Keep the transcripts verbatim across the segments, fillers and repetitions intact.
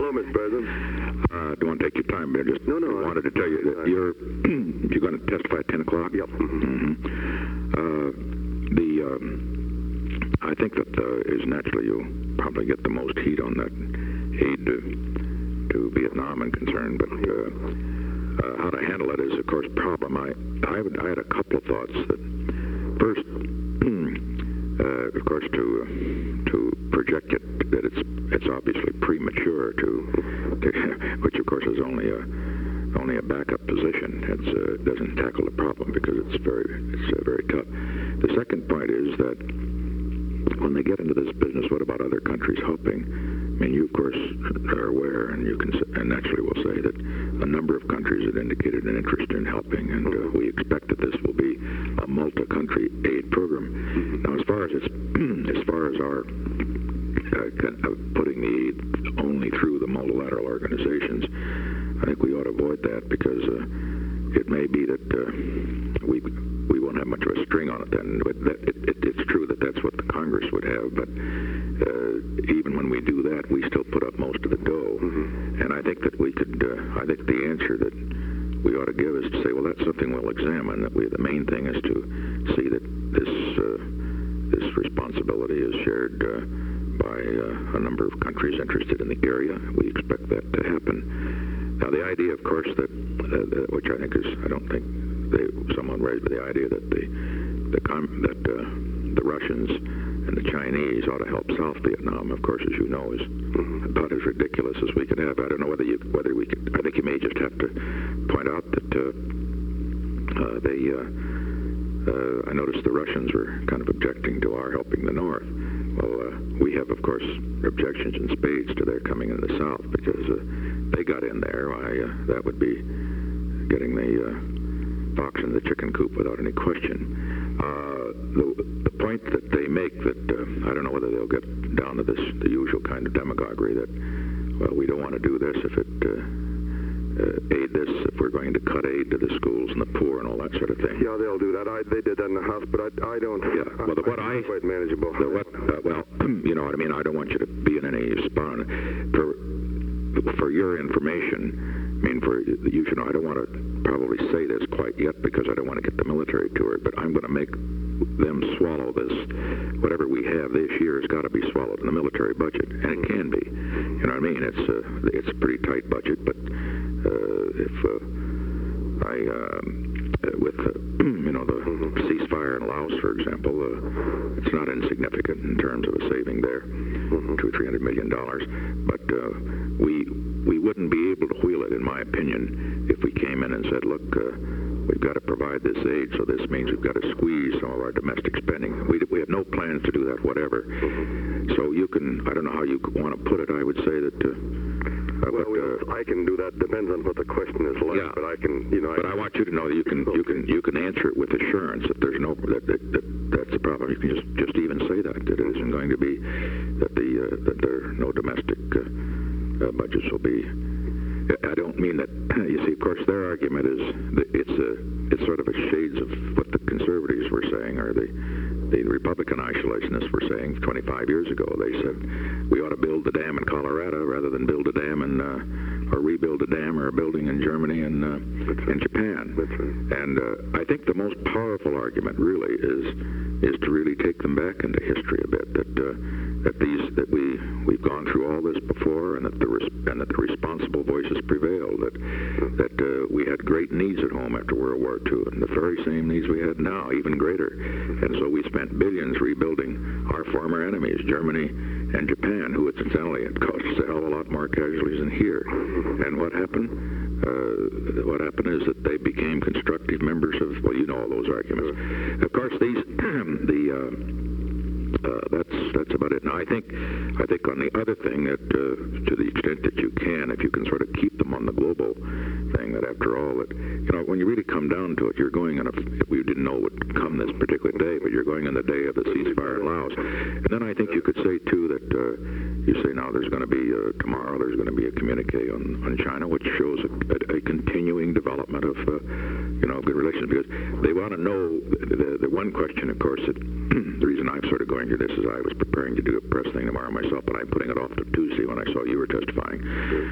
know, Mister President. Uh, I don't want to take your time, but I just no, no, I wanted I, to tell you that you're you're going to testify at ten o'clock. Yep. Mm-hmm. Uh, the um, I think that uh, is naturally you'll probably get the most heat on that aid to, to Vietnam and concern, but uh, uh, how to handle it is, of course, a problem. I I, would, I had a couple of thoughts. That first, uh, of course, to uh, to project it that it's it's obviously premature to, to which of course is only a only a backup position. It's, uh, it doesn't tackle the problem because it's very it's uh, very tough. The second point is that when they get into this business, what about other countries helping? I mean, you of course are aware, and you can and naturally will say that a number of countries have indicated an interest in helping, and uh, we expect that this will be a multi-country aid program. Now, as far as it's as far as our uh, putting the aid only through the multilateral organizations, I think we ought to avoid that because uh, it may be that uh, we we won't have much of a string on it then. But that, it, it, it's true that that's what the Congress would have, but uh, even when we do that, we still put up most of the dough. Mm-hmm. And I think that we could, uh, I think the answer that we ought to give is to say, well, that's something we'll examine. That we, the main thing is to see that this uh, this responsibility is shared uh, by uh, a number of countries interested in the area. We expect that to happen. Now, the idea, of course, that, uh, which I think is, I don't think they, someone raised the idea that the, the that uh, the Russians and the Chinese ought to help South Vietnam. Of course, as you know, is about as ridiculous as we could have. I don't know whether you, whether we could. I think you may just have to point out that uh, uh, they. Uh, uh, I noticed the Russians were kind of objecting to our helping the North. Well, uh, we have, of course, objections in spades to their coming into the South because uh, they got in there. Why, uh, that would be getting the uh, fox in the chicken coop without any question. Uh, the, the point that they make that, uh, I don't know whether they'll get down to this, the usual kind of demagoguery that, well, we don't want to do this if it uh, uh, aid this, if we're going to cut aid to the schools and the poor and all that sort of thing. Yeah, they'll do that. I, they did that in the House, but I, I don't. Yeah, well, the, what I, I quite manageable. The, what, uh, well, you know what I mean. I don't want you to be in any spot. For for your information, I mean, for you should know, I don't want to probably say this quite yet because I don't want to get the military to it, but I'm going to make them swallow this. Whatever we have this year has got to be swallowed in the military budget, and it can be. You know what I mean? It's a it's a pretty tight budget, but uh, if uh, I uh, with uh, you know the ceasefire in Laos, for example, uh, it's not insignificant in terms of a saving there, mm-hmm. two or three hundred million dollars. But uh, we we wouldn't be able to wheel it, in my opinion, if we came in and said, look, uh, we've got to provide this aid, so this means we've got to squeeze some of our domestic spending. We we have no plans to do that, whatever. Mm-hmm. So you can, I don't know how you want to put it. I would say that. Uh, Uh, well, but, uh, I can do that. Depends on what the question is like. Yeah, but I can, you know. But I, I want you to know that you can, you can, you can answer it with assurance that there's no that, that, that that's a problem. You can just just even say that that it isn't going to be that the uh, that there are no domestic uh, uh, budgets will be. I don't mean that. You see, of course, their argument is that it's a it's sort of a shades of what the conservatives were saying, or the the Republican isolationists were saying twenty-five years ago. They said we ought to build the dam in Colorado rather than build a dam in uh, or rebuild a dam or a building in Germany and uh, in Japan. That's right. And uh, I think the most powerful argument really is is to really take them back into history a bit. That uh, that these that we we've gone through all this before, and that the res- and that the responsible voices prevailed. That that uh, we had great needs at home after World War Two, and the very same needs we had now, even greater. And so we spent billions rebuilding our former enemies, Germany and Japan, who incidentally it cost us a hell of a lot more casualties than here. And what happened? Uh, what happened is that they became constructive members of. Well, you know all those arguments. Of course, these the. Uh, Uh, that's that's about it. Now, I think I think on the other thing that, uh, to the extent that you can, if you can sort of keep them on the global thing, that after all, that you know, when you really come down to it, you're going on a. We didn't know it would come this particular day, but you're going on the day of the ceasefire in Laos. And then I think you could say too that uh, you say now there's going to be uh, tomorrow there's going to be a communique on, on China, which shows a, a, a continuing development of uh, you know good relations, because they want to know the, the, the one question, of course, that the reason I'm sort of going through this is I was preparing to do a press thing tomorrow myself, but I'm putting it off to Tuesday when I saw you were testifying.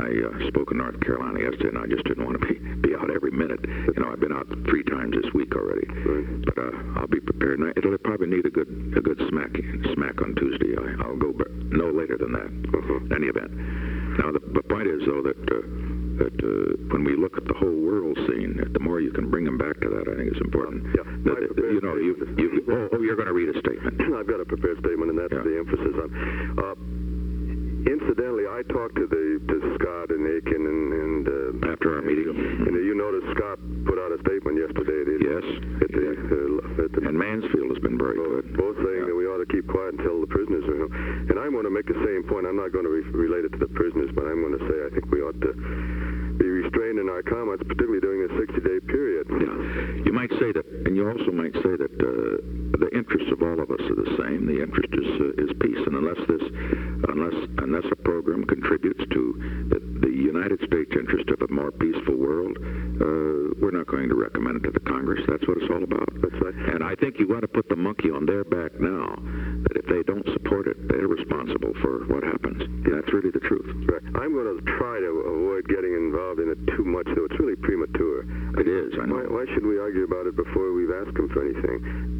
I uh, spoke in North Carolina yesterday, and I just didn't want to be, be out every minute. You know, I've been out three times this week already. Right. But uh, I'll be prepared. And I, it'll probably need a good a good smack smack on Tuesday. I, I'll go but no later than that. Uh-huh. In any event. Now, the, the point is, though, that uh, that uh, when we look at the whole world scene, the more you can bring them back to that, I think is important. Yeah. That, that, you know, you, you, oh, oh, you're going to read a statement. I've got a prepared statement, and that's Yeah. the emphasis on. Uh, incidentally, I talked to the to Scott and Aiken and, and uh, After our meeting. and you noticed Scott put out a statement yesterday. Did he? Yes. At the, uh, at the, And Mansfield has been very both, good. both saying Yeah. that we ought to keep quiet until the prisoners are home. And I'm going to make the same point. I'm not going to re- relate it to the prisoners, but I'm going to say I think we ought to be restrained in our comments, particularly during this sixty-day period. Yeah. You might say that, and you also might say that uh, the interests of all of us are the same. The interest is uh, is peace, and unless this, unless unless a program contributes to the, the United States interest of a more peaceful world, uh, we're not going to recommend it to the Congress. That's what it's all about. That's right. And I think you want to put the monkey on their back now. That if they don't support it, they're responsible for what happens. That's really the truth. Right. I'm going to try to avoid getting involved in it too much, though. It's really premature. It is. I know. Why, why should we argue about it before we've asked them for anything?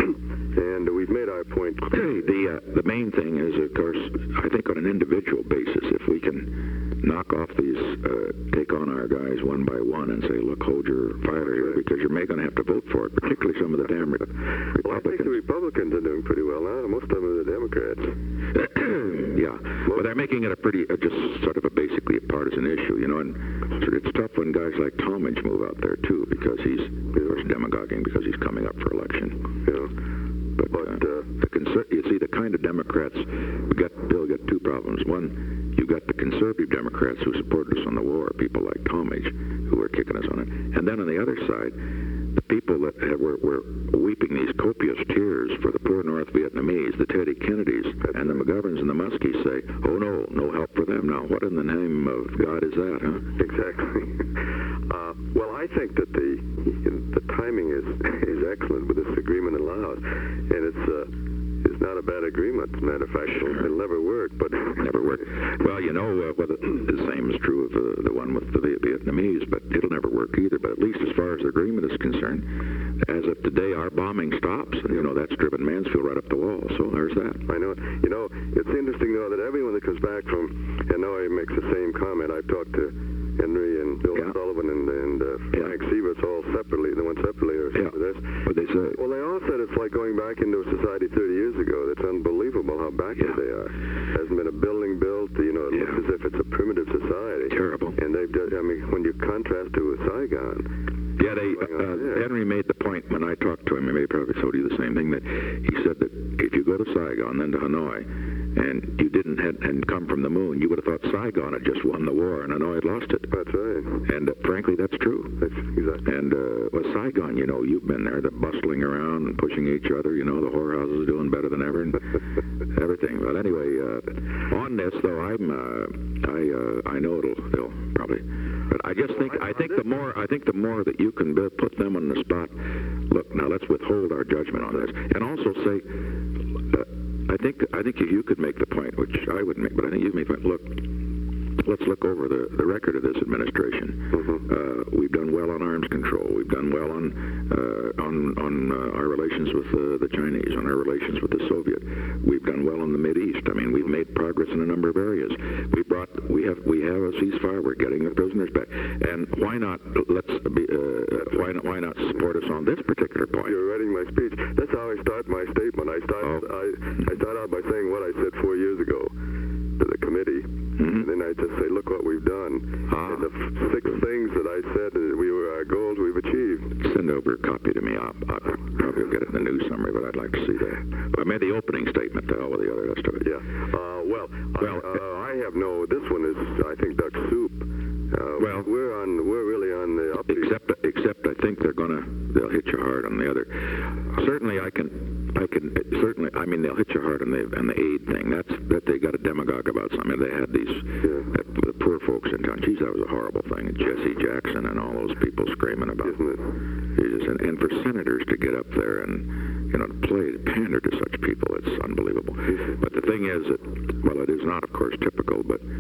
And we've made our point. the uh, the main thing is, of course, I think on an individual basis, if we can knock off these, uh, take on our guys one by one and say, look, hold your fire here, because you're going to have to vote for it, particularly some of the damn re- Well, I think the Republicans. Republicans are doing pretty well now. Most of them are the Democrats. Yeah, well, they're making it a pretty, uh, just sort of a basically a partisan issue, you know, and sort of it's tough when guys like Talmadge move out there, too, because he's, of course, demagoguing because he's coming up for election. You know. But, But, uh, uh, the conser- you see, the kind of Democrats, we got, Bill got two problems. One, you got the conservative Democrats who supported us on the war, people like Talmadge, who were kicking us on it. And then on the other side, the people that have, were, were weeping these copious tears for the poor North Vietnamese, the Teddy Kennedys, and the McGoverns and the Muskies say, oh, no, no help for them. Now, what in the name of God is that, huh? Exactly. Uh, well, I think that the the timing is is excellent with this agreement in Laos, and it's uh, it's not a bad agreement. As a matter of fact, it'll, it'll never work, but Never work. Well, you know, uh, well, the, the same is true of uh, the one with the Vietnamese, but it'll never work either. But at least as far as the agreement is concerned, as of today, our bombing stops, and you know that's driven Mansfield right up the wall. So there's that. I know. You know, it's interesting though that everyone that comes back from Hanoi makes the same comment. I've talked to Henry and Bill Yeah. Sullivan and, and uh, Yeah. Frank Sievers all separately. They went separately or Yeah. this. What they say. Well, they all said it's like going back into a society thirty years ago. It's unbelievable how backward Yeah. they are. Hasn't been a building built. You know, it Yeah. looks as if it's a primitive society. Terrible. And they've done, I mean, when you contrast it with Saigon. Yeah, they, uh, Henry made the point when I talked to him, he may probably told you the same thing, that he said that if you go to Saigon, then to Hanoi, and you didn't had, and come from the moon, you would have thought Saigon had just won the war and Hanoi had lost it. That's right. And uh, frankly, that's true. That's exactly. And uh, well, Saigon, you know, you've been there, the bustling around and pushing each other, you know, the whorehouses are doing better than ever, and everything. Well, anyway, uh, on this though, I'm, uh, I, uh, I know it'll, they'll probably, but I just think, I think the more, I think the more that you can be- put them on the spot. Look, now let's withhold our judgment on this, and also say, uh, I think, I think if you could make the point, which I wouldn't make, but I think you make the point. Look, let's look over the, the record of this administration. Mhm. Uh, we've done well on arms control. We've done well on uh, on on uh, our relations with uh, the Chinese, on our relations with the Soviet. We've done well in the Mid East. I mean, we've made progress in a number of areas. We brought we have we have a ceasefire. We're getting the prisoners back. And why not let's be uh, why not why not support us on this particular point? You're writing my speech. That's how I start my statement. I start Oh. I, I start out by saying what I said four years ago to the committee, Mhm. and then I just say, look what we've done. Ah. And the f- six things that I said that we were our goals we've achieved. Send over a copy to me. I'll, I'll probably get it in the news summary, but I'd like to see that. I made the opening statement. To hell with the other rest of it. Yeah. Uh, well, Well, I, uh, I have no. This one is, I think, duck soup. Uh, Well- we're on. We're really on the upbeat. Except, except I think they're gonna, they'll hit you hard on the other. Certainly, I can, I can, certainly, I mean, they'll hit you hard on the, on the aid thing. That's, that they got a demagogue about something. They had these, that, the poor folks in town. Geez, that was a horrible thing. Jesse Jackson and all those people screaming about Isn't it? Jesus. And, and for senators to get up there and, you know, to play, pander to such people, it's unbelievable. But the thing is that, well, it is not, of course, typical, but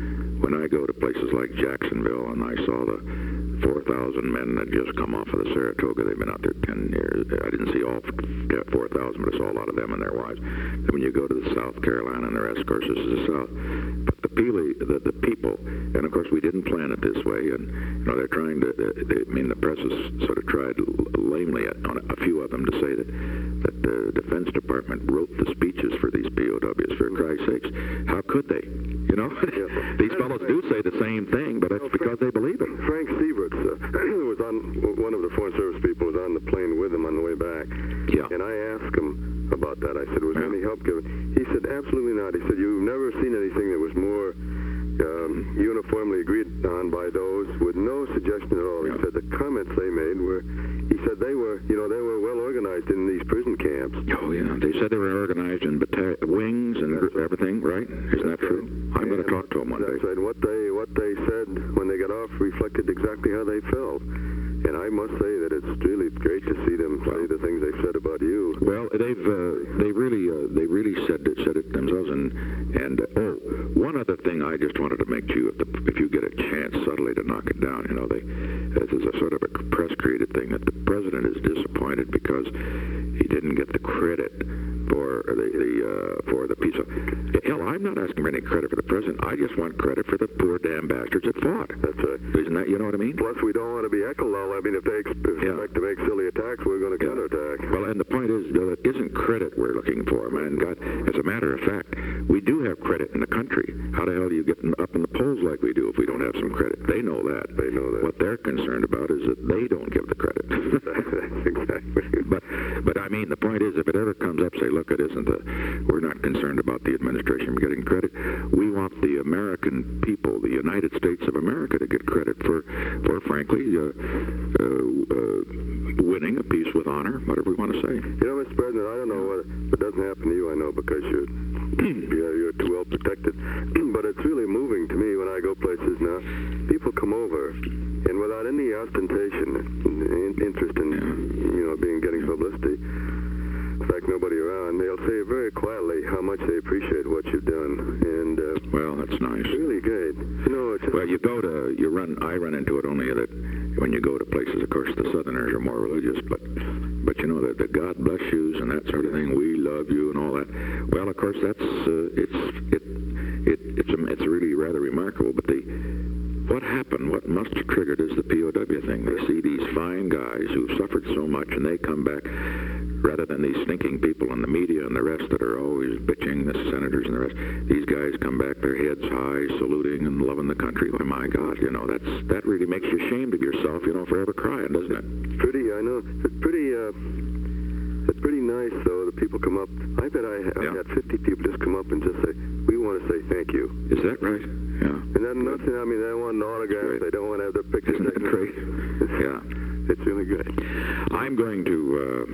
when I go to places like Jacksonville and I saw the four thousand men that just come off of the Saratoga, they've been out there ten years. I didn't see all four thousand, but I saw a lot of them and their wives. Then when you go to the South Carolina and the rest, of course, this is the South. But the, Peely, the, the people, and of course we didn't plan it this way, and you know, they're trying to, they, I mean, the press has sort of tried lamely on a few of them to say that, that the Defense Department wrote the speeches for these P O Ws, for Christ's sakes. How could they? You know, Yeah. these fellows do say the same thing, but that's because they believe it. Frank Sieverts uh, was on, one of the Foreign Service people was on the plane with him on the way back. Yeah. And I asked him about that. I said, was there Yeah. any help given? He said, absolutely not. He said, you've never seen anything that was more um, uniformly agreed on by those with no suggestion at all. Yeah. He said the comments they made were, he said they were, you know, they were well organized in these prison camps. Oh, yeah. They said they were organized in bata- wings and That's right. everything, right? Isn't that true? I'm going to And talk to them one day. That's right. What they, what they said when they got off reflected exactly how they felt. And I must say that it's really great to see them say the things they've said about you. Well, they've uh, they really uh, they really said it, said it themselves. And and uh, oh, one other thing I just wanted to make to you, if, the, if you get a chance subtly to knock it down, you know, they this is a sort of a press created thing that the president is disappointed because he didn't get the credit for the, the uh, for the piece of hell. I'm not asking for any credit for the president. I just want credit for the poor damn bastards that fought. That's right. Isn't that, you know what I mean? Plus, we don't want to be echolol. I mean, if they expect Yeah. to make silly attacks, we're going to Yeah. counterattack. Well, and the point is, that it isn't credit we're looking for, man. God, as a matter of fact, we do have credit in the country. How the hell do you get up in the polls like we do if we don't have some credit? They know that. They know that. What they're concerned about is that they don't give the credit. Exactly. But, but I mean, the point is, if it ever comes up, say, look, it isn't the, we're not concerned about the administration getting credit. We want the American people, the United States of America, to get credit for, for frankly, uh, uh, uh, winning a peace with honor, whatever we want to say. You know, Mister President, I don't know what, what doesn't happen to you, I know, because you're, you're, you're too well protected. But it's really moving to me when I go places now. People come over, and without any ostentation, in, interest in, you know, being getting publicity, in fact, nobody around, they'll say very quietly how much they appreciate what you've done. And, uh, Well, that's nice. it's really good. You know, it's just, Well, you go to, you run, I run into it only that when you go to places, of course, the Southerners are more religious, but, but you know, the, the God bless yous and that sort of thing, we love you and all that. Well, of course, that's, uh, it's, it, it, it's, a, it's really rather remarkable, but the, what happened, what must have triggered is the P O W thing. They see these fine guys who've suffered so much and they come back, rather than these stinking people in the media and the rest that are always bitching, the senators and the rest, these guys come back, their heads high, saluting and loving the country. Why, my God, you know, that's that really makes you ashamed of yourself, you know, forever crying, doesn't it? pretty, I know, it's pretty, uh, it's pretty nice, though, that people come up. I bet I, I Yeah. had fifty people just come up and just say, we want to say thank you. Is that right? Yeah. And then nothing, I mean, they don't want an autograph, Great. they don't want to have their picture Isn't that taken. great? Yeah. It's really good. I'm going to, uh,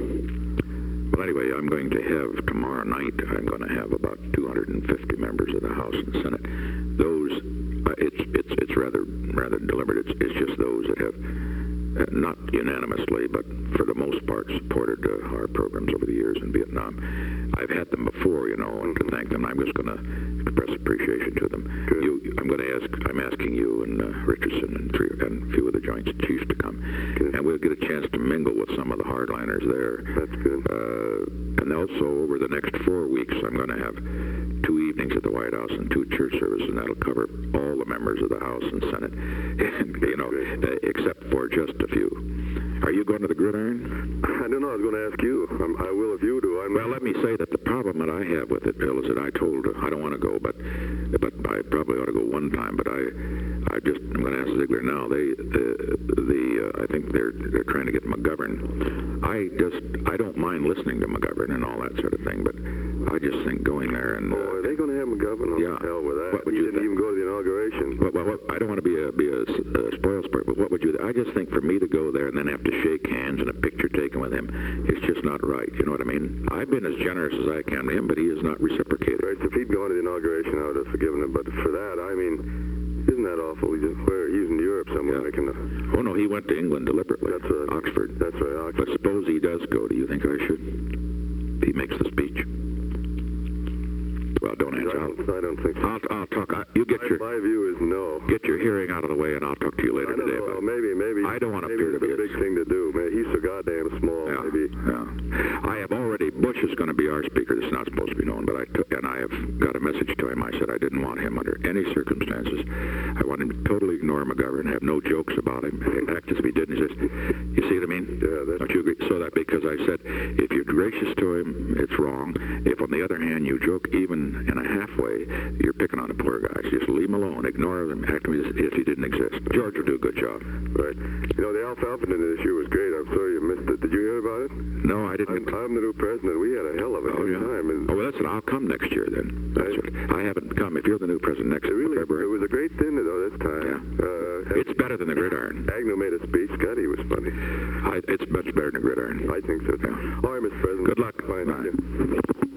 well, anyway, I'm going to have tomorrow night, I'm going to have about two hundred fifty members of the House and Senate. Those, uh, it's, it's, it's rather, rather deliberate. It's, it's just those that have, uh, not unanimously, but for the most part, supported uh, our programs over the years in Vietnam. I've had them before, you know, and to thank them, I'm just going to express appreciation to them. Good. You, I'm going to ask, I'm asking you and uh, Richardson and, three, and a few of the Joint Chiefs to come, Good. and we'll get a chance to mingle with some of the hardliners there. That's good. Uh, and also, over the next four weeks, I'm going to have two evenings at the White House and two church services, and that'll cover all the members of the House and Senate, and, you know, uh, except for just a few. Are you going to the Gridiron? I don't know, I was going to ask you. I'm, I will if you do. I'm, Well, let me say that the problem that I have with it, Bill, is that I told her I don't want to go, but but I probably ought to go one time. But I, I just I'm going to ask Ziegler now. They the the uh, I think they're they're trying to get McGovern. I just I don't mind listening to McGovern and all that sort of thing, but I just think going there and. Uh, oh, are they going to have McGovern? Oh, Yeah. hell with that. What would you you didn't think? even go to the inauguration. Well, well, what, I don't want to be a be a, a spoil sport, but what would you? I just think for me to go there and then have to shake hands and a picture taken with him, it's just not right. You know what I mean? I've been as generous as I can to him, but he has not reciprocated. Right, so if he'd gone to the inauguration, I would have forgiven him. But for that, I mean, isn't that awful? He's, where, he's in Europe somewhere Yeah. making a... Oh no, he went to England deliberately. That's right. Oxford. That's right, Oxford. But suppose he does go. Do you think I should? He makes the speech. Well, don't I answer. don't, I'll, I don't think so. I'll, I'll talk. I, you get my, your my view is no. get your hearing out of the way, and I'll talk to you later I don't today. know. About Maybe, maybe. I don't want to maybe appear to it's be a big thing to do. Man, he's so goddamn small. Yeah, Maybe. yeah. I have already. Bush is going to be our speaker. This is not supposed to be known, but I took, and I have got a message to him. I said I didn't want him under any circumstances. I want him to totally ignore McGovern, have no jokes about him, act as if he didn't exist. You see what I mean? Yeah, that's. Don't you agree? So that because I said, if you're gracious to him, it's wrong. If, on the other hand, you joke even in a halfway, you're picking on the poor guys. Just leave him alone. Ignore him. Act as if he didn't exist. George will do a good job. Right. You know, the alfalfa issue was great. I'm sorry you missed it. Did you hear about it? No, I didn't. I'm, I'm the new president. We had a hell of a Oh, good yeah. time. And Oh, well, that's it. I'll come next year then. That's Right. what, I haven't come. If you're the new president next it really, February, it was a great dinner though this time. Yeah. Uh, it's better than the gridiron. Agnew made a speech. God, he was funny. I, it's much better than the gridiron. I think so too. Yeah. All right, Mister President. Good luck. Fine. Bye.